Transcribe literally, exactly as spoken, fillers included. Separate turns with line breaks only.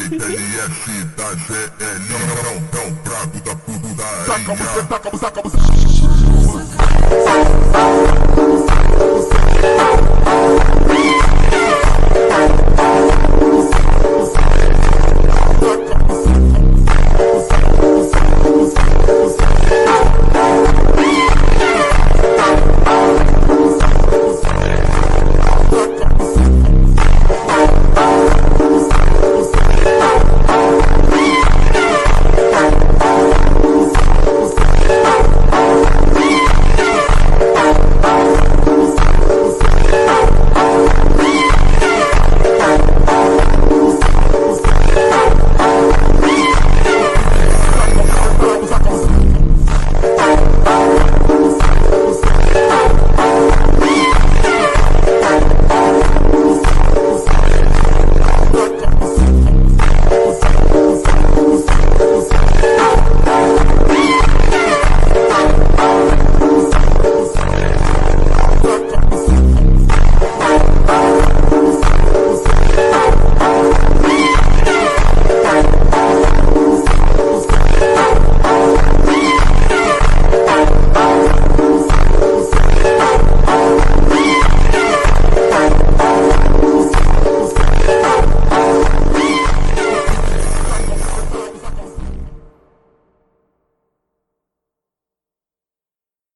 L S da Z L, não, não, não, prato da putaria.
Taca você, taca você, taca você.